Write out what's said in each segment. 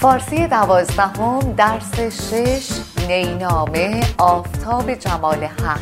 فارسی 12 درس 6 نینامه آفتاب جمال حق.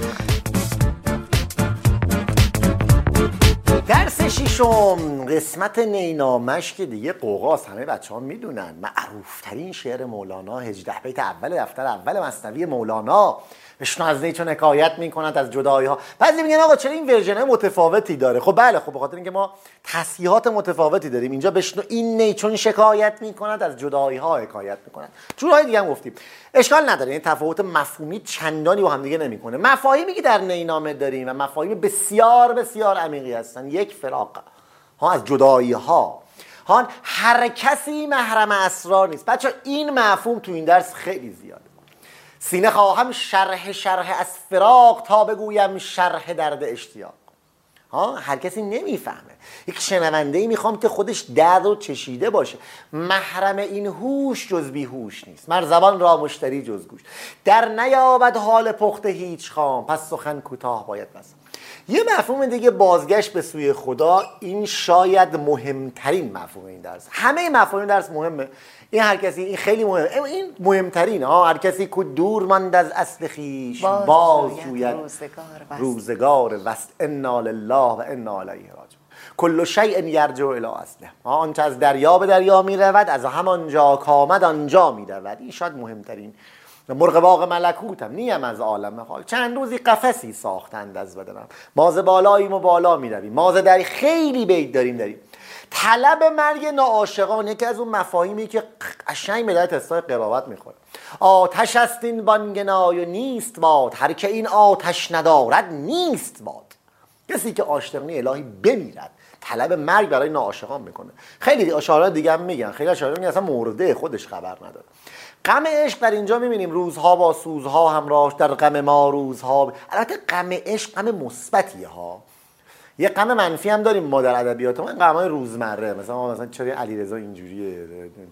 درس ششم قسمت نینامش که دیگه قوقاست، همه بچه ها میدونن، معروفترین شعر مولانا، 18 بیت اول دفتر اول مثنوی مولانا. بشنو از نی چون حکایت میکنند از جدایی ها. بعضی میگن آقا چرا این ورژن متفاوتی داره؟ خب بله، خب به خاطر اینکه ما تصحیحات متفاوتی داریم. اینجا بشنو این نی چون شکایت میکند از جدایی ها حکایت میکنند، جورهای دیگه هم گفتیم، اشکال نداره. این تفاوت مفهومی چندانی با هم دیگه نمیکنه. مفاهیمی که در نینامه داریم و مفاهیم بسیار بسیار عمیقی هستن. یک، فراق ها، از جدایی ها. هان هر کسی محرم اسرار نیست. بچه این مفهوم تو این درس خیلی زیاده. سینه خواهم شرح از فراق تا بگویم شرح درد اشتیاق. هر کسی نمیفهمه. یک شنونده‌ای میخوام که خودش درد رو چشیده باشه. محرم این هوش جز بی هوش نیست، مر زبان را مشتری جز گوش. در نیابد حال پخته هیچ خام، پس سخن کوتاه باید بس. یه مفهوم دیگه، بازگشت به سوی خدا. این شاید مهمترین مفهوم این درس. همه مفاهیم درس مهمه، این هر کسی، این خیلی مهمه، این مهمترین. هر کسی که دور ماند از اصل خویش باز جوید روزگار وست. انا لله و انا الیه راجعون. کل شیء یرجع الی اصله. آنچه از دریا به دریا می رود، از همانجا کامد آنجا می رود. این شاید مهمترین. مرغ باغ ملکوتم، نیم از عالم خاک. چند روزی قفسی ساختند از بدنم، ماز بالاییم و بالا می رویم، ماز دری. خیلی بیت داریم. طلب مرگ ناعاشقان یکی از اون مفاهیمی که قشنگ به در تستای قرائت میخوره. آتش است این بانگنای و نیست باد، هر که این آتش ندارد نیست باد. کسی که عاشقی الهی بمیرد طلب مرگ برای ناعاشقان میکنه. خیلی اشعار دیگه هم میگن، خیلی اشعار میگن اصلا مرده خودش خبر نداره. غم عشق در اینجا میبینیم، روزها با سوزها همراهش، در غم ما روزها. البته غم عشق غم مثبتیه ها. یه غم منفی هم داریم ما در ادبیات ما، این غمای روزمره. مثلا چرا علیرضا اینجوریه،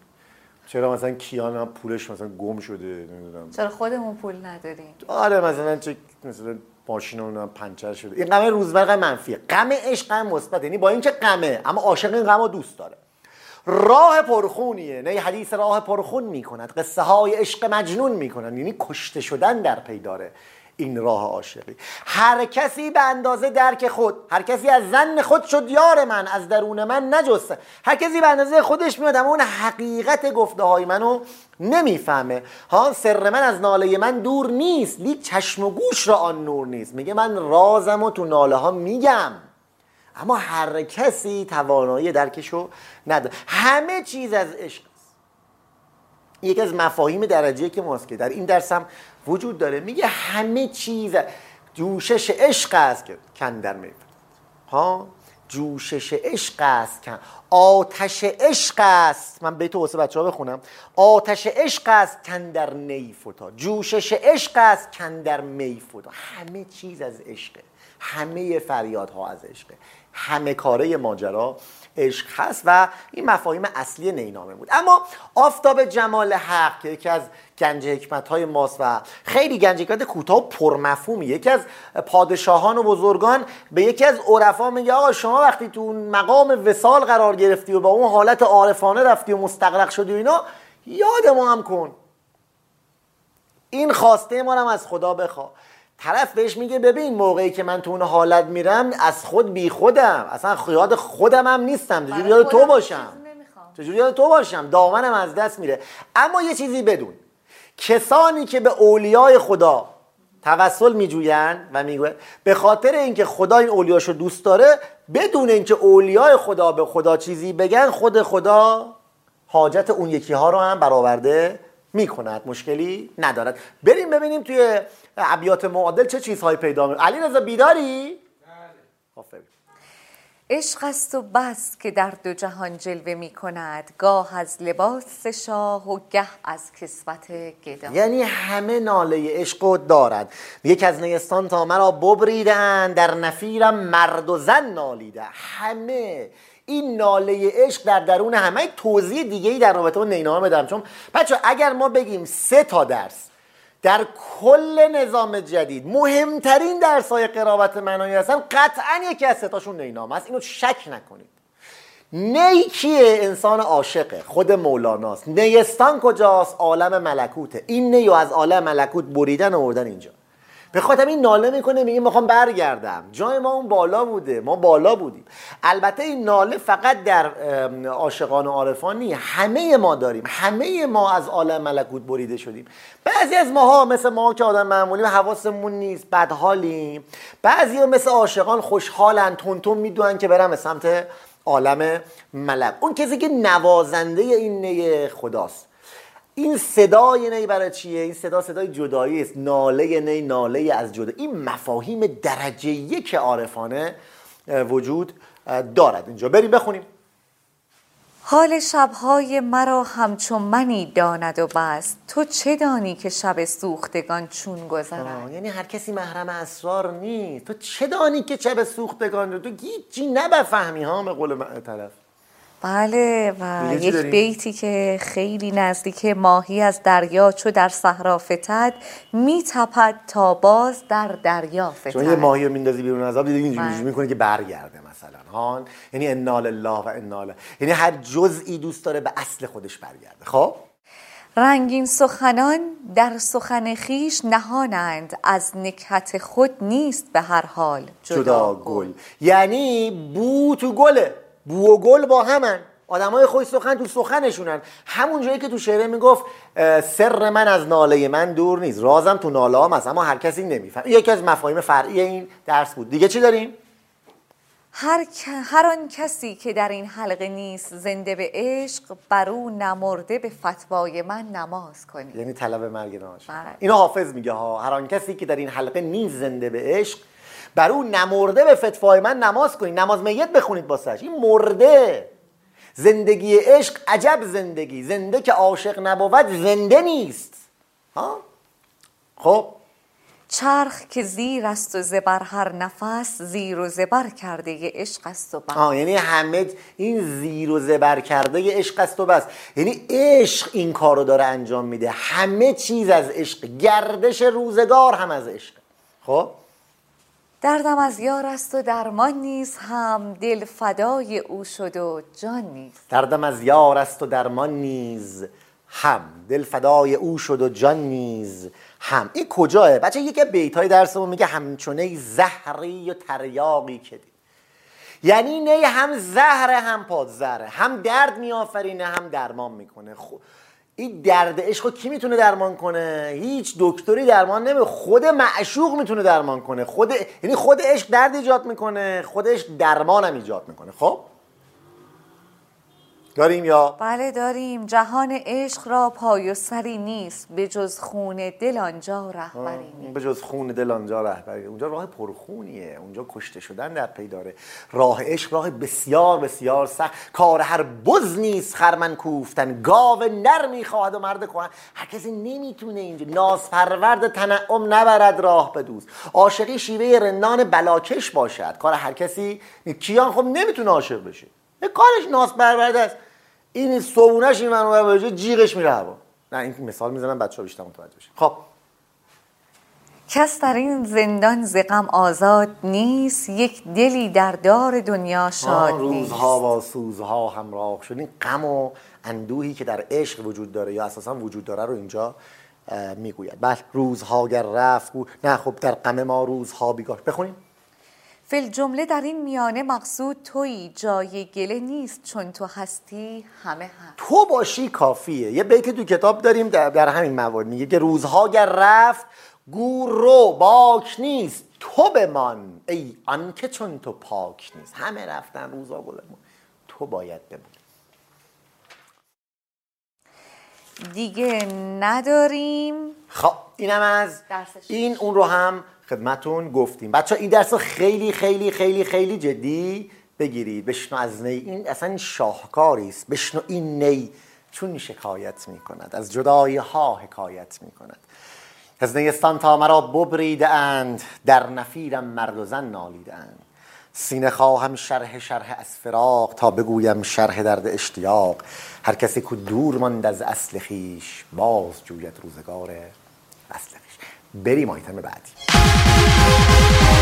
چرا مثلا کیان پولش مثلا گم شده، نمیدونم چرا خودمون پول نداریم. آره مثلا چه مثلا ماشینمون پنچر شده. این غم روزمره غم منفیه. غم عشق غم مثبت، یعنی با اینکه غمه اما عاشق این غمو دوست داره. راه پرخونیه، نه حدیث راه پرخون میکند، قصه های عشق مجنون میکنند، یعنی کشته شدن در پی داره این راه عاشقی. هر کسی به اندازه درک خود، هر کسی از ظن خود شد یار من، از درون من نجسته. هر کسی به اندازه خودش میاد اما اون حقیقت گفته های منو نمیفهمه. سر من از ناله من دور نیست، لیک چشم و گوش را آن نور نیست. میگه من رازمو تو ناله ها میگم، اما هر کسی توانایی درکشو نداره. همه چیز از عشق است. یکی از مفاهیم درجه‌ای که ماست که در این درس هم وجود داره. میگه همه چیز جوشش عشق است که کندر می‌فتد. جوشش عشق است که آتش عشق است. من بیت واسه بچه‌ها بخونم. آتش عشق است کندر نی فتاد، جوشش عشق است کندر می فتاد. همه چیز از عشقه، همه فریادها از عشقه، همه کاره ماجرا عشق هست و این مفاهیم اصلی نینامه بود. اما آفتاب جمال حق که یکی از گنج حکمت‌های ماست و خیلی گنج حکمت کوتاه و پرمفهومی، یکی از پادشاهان و بزرگان به یکی از عرفا میگه آقا شما وقتی تو مقام وصال قرار گرفتی و با اون حالت عارفانه رفتی و مستغرق شدی و اینا، یاد ما هم کن، این خواسته ما هم از خدا بخوا. طرف بهش میگه ببین موقعی که من تو اون حالت میرم از خود بی خودم، اصلا یاد خودم هم نیستم، چجوری یاد تو باشم، چجوری یاد تو باشم، دامنم از دست میره. اما یه چیزی بدون، کسانی که به اولیای خدا توسل میجوین و میگوین به خاطر اینکه خدا این اولیاشو دوست داره، بدون اینکه اولیای خدا به خدا چیزی بگن، خود خدا حاجت اون یکی ها رو هم برآورده میکند، مشکلی ندارد. بریم ببینیم توی ابیات معادل چه چیزهایی پیدا می‌کنه. علیرضا بیداری؟ بله. آفرین. عشق است و بس که در دو جهان جلوه می کند، گاه از لباس شاه و گه از کسوت گدا. یعنی همه ناله عشق دارد. یک از نیستان تا مرا ببریدن، در نفیرم مرد و زن نالیده. همه این ناله عشق در درون همه. توضیح دیگه‌ای در رابطه با نینامه بدم، چون بچه اگر ما بگیم 3 تا درس در کل نظام جدید مهمترین درس‌های قرائت معنایی هستن، قطعاً یکی از 3 تاشون نینامه است. اینو شک نکنید. نی کیه؟ انسان عاشقه، خود مولاناست. نیستان کجاست؟ عالم ملکوته. این نیو از عالم ملکوت بریدن و آوردن اینجا. به خاطر این ناله میکنه، میگه میخوام برگردم، جای ما اون بالا بوده، ما بالا بودیم. البته این ناله فقط در عاشقان و عارفان نیست، همه ما داریم، همه ما از عالم ملکوت بریده شدیم. بعضی از ماها مثل ما که آدم معمولی حواسمون نیست، بدحالیم. بعضی ها مثل عاشقان خوشحالن، تون میدونن که برن به سمت عالم ملک. اون کسی که نوازنده این نی خداست. این صدای نی برای چیه؟ این صدای جدایی است. ناله نی، ناله از جدا. این مفاهیم درجه یک عارفانه وجود دارد. اینجا بریم بخونیم. حال شبهای مرا همچون منی داند و بس، تو چه دانی که شب سوختگان چون گذرد؟ یعنی هر کسی محرم اسرار نیست. تو چه دانی که شب سوختگان رو؟ تو هیچی نبفهمی ها، به قول طرف. بله، و یک بیتی که خیلی نزدیک ماهی از دریا چو در صحرا فتد، میتپد تا باز در دریا فتد. چون یه ماهی رو میندازی بیرون از آب، دیگه اینجوری میکنه که برگرده مثلا ها. یعنی انا لله و انا الیه، یعنی هر جزئی دوست داره به اصل خودش برگرده. خب رنگین سخنان در سخن خیش نهانند، از نکهت خود نیست به هر حال جدا گل. یعنی بو تو گله، بو و گل با همن. آدمای خوش سخن تو سخنشونن. همون جایی که تو شعره میگفت سر من از ناله من دور نیست، رازم تو ناله هم هست اما هر کسی نمیفهم. یکی از مفاهیم فرعی این درس بود. دیگه چی داریم؟ هر آن کسی که در این حلقه نیست زنده به عشق، بر او نمرده به فتوای من نماز کنی. یعنی طلب مرگ ناش. اینو حافظ میگه ها. هر آن کسی که در این حلقه نیست زنده به عشق، بر او نمرده به فتوای من نماز کنید. نماز میت بخونید باسش. این مرده. زندگی عشق عجب زندگی، زنده که عاشق نبود زنده نیست ها. خب چرخ که زیر است و زبر هر نفس، زیر و زبر کرده ی عشق است و بس. یعنی همه این زیر و زبر کرده ی عشق است و بس. یعنی عشق این کارو داره انجام میده. همه چیز از عشق، گردش روزگار هم از عشق. خب دردم از یار است و درمان نیست، هم دل فدای او شد و جان نیست. دردم از یار است و درمان نیز، هم دل فدای او شد و جان نیز هم. این کجاه بچه؟ یکی بیتای درسمون میگه همچونه زهری و تریاقی که دید. یعنی نه هم زهره هم پادزهره، هم درد میآفرینه هم درمان میکنه. این درد عشق کی میتونه درمان کنه؟ هیچ دکتری درمان نمیکنه. خود معشوق میتونه درمان کنه. یعنی خود عشق درد ایجاد میکنه، خودش درمان هم ایجاد میکنه. خب داریم یا؟ بله داریم. جهان عشق را پای و سری نیست، به جز خون دل آنجا رهبری نیست. به جز خون دل آنجا رهبری. اونجا راه پرخونیه، اونجا کشته شدن در پی داره. راه عشق راه بسیار بسیار سخت. کار هر بز نیست خرمن کوفتن، گاو نر میخواهد و مرد کهن. هر کسی نمیتونه اینجا. ناز پرورد تنعم نبرد راه به دوست. عاشقی شیوه رندان بلاکش باشد. کار هر کسی. کیان خب نمیتونه عاشق بشه، کارش ناز پرورده است. این صبونش این منو بره جیغش میره هوا. نه این مثال میزنم بچه‌ها بیشتر متوجه بشن. خب کس در این زندان ز غم آزاد نیست، یک دلی در دار دنیا شاد نیست. روزها با سوزها همراه شد. این غم و اندوهی که در عشق وجود داره یا اساسا وجود داره رو اینجا میگوید. بله روزها گر رفت نه خب در غم ما روزها بیگاه. بخونیم. فی جمله در این میانه مقصود تویی، جای گله نیست چون تو هستی همه هست. تو باشی کافیه. یه بیت تو کتاب داریم در همین موارد میگه که روزها گر رفت گور رو باک نیست، تو بمان ای آن که چون تو پاک نیست. همه رفتن روزها گذشت، تو باید بمونی. دیگه نداریم. خب اینم از این. اون رو هم خدمتون گفتیم. بچه‌ها این درس رو خیلی خیلی خیلی خیلی جدی بگیرید. بشنو از نی. این اصلا شاهکاری است. بشنو این نی چون شکایت می کند، از جدایی ها حکایت می کند. از نیستان تا مرا ببریده اند، در نفیرم مرد و زن نالیده اند. سینه خواهم شرح از فراق، تا بگویم شرح درد اشتیاق. هر کسی که دور ماند از اصل خویش، باز جوید روزگار اصل خویش. بریم آیتم بعدی.